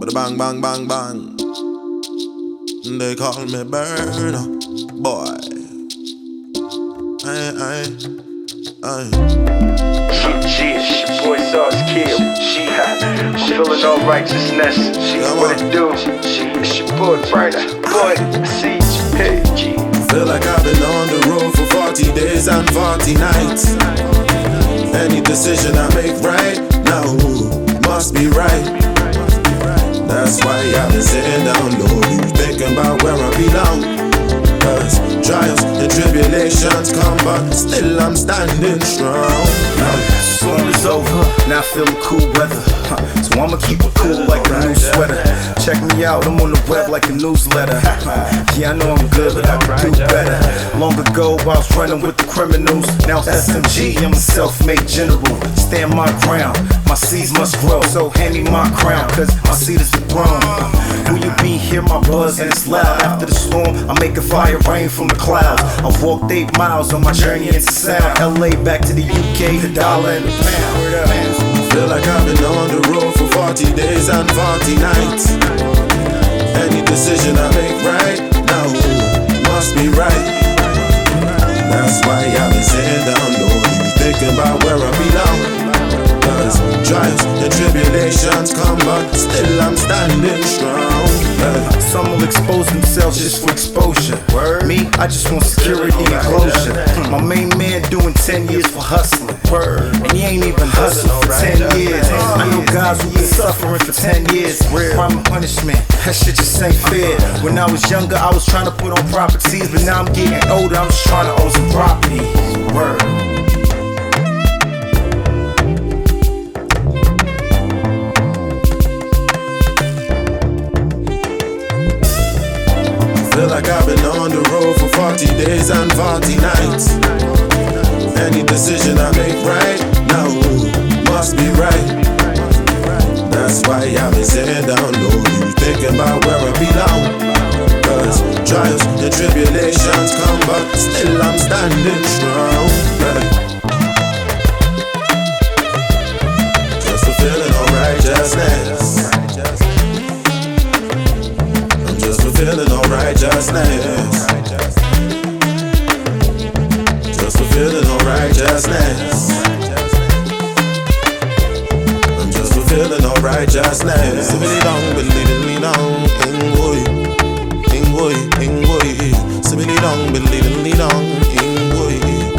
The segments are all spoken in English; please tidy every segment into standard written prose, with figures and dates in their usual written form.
But bang, bang, bang, bang. They call me Burner Boy. Aye. It's your boy Sauce Kid. I'm feeling all righteousness. What it do? It's your boy Burner Boy. Hey, G. Feel like I've been on the road for 40 days and 40 nights. Any decision I make right now must be right. That's why I've been sitting down low, thinking about where I belong. Cause trials and tribulations come, but still I'm standing strong. Storm is over, now feeling cool weather. So I'ma keep it cool like a new sweater. Check me out, I'm on the web like a newsletter. Yeah, I know I'm good, but I can do better. Long ago I was running with the criminals. Now it's SMG, I'm a self-made general. Stand my ground, my seeds must grow. So hand me my crown, cause my seed is grown. Will you be here, my buzz, and it's loud. After the storm, I make a fire rain from the clouds. I've walked 8 miles on my journey into sound. LA back to the UK, the dollar and the pound. Feel like I've been on the road for 40 days and 40 nights. Any decision I make right now must be right. That's why I've been sitting down low, thinking about where I belong. Cause trials and tribulations come, but still I'm standing strong. Some will expose themselves just for exposure. Me, I just want security and closure. My main man doing 10 years for hustling. And he ain't even hustling for 10 years. I know guys who been suffering for 10 years. Crime and punishment, that shit just ain't fair. When I was younger, I was trying to put on properties, but now I'm getting older, I'm just trying to own some property. Feel like I've been on the road for 40 days and 40 nights. Any decision I make right now must be right. That's why I've been sitting down low, thinking about where I belong. Cause trials and tribulations come, but still I'm standing strong. Just a feeling of righteousness. Feeling of righteousness. Just a feeling of righteousness. I'm just a feeling of righteousness. Sibili dong, bili dong, ingoy, ingoy, ingoy. Sibili dong, bili dong, ingoy.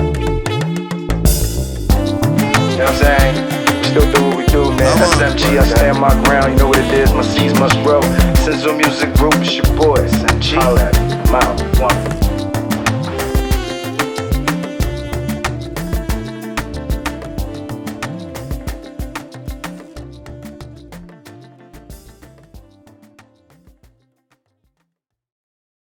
You know what I'm saying? Still do what we do, man. SMG, I stand my ground. You know what it is. My seeds must grow. Senzo Music Group, it's your boy, SMG.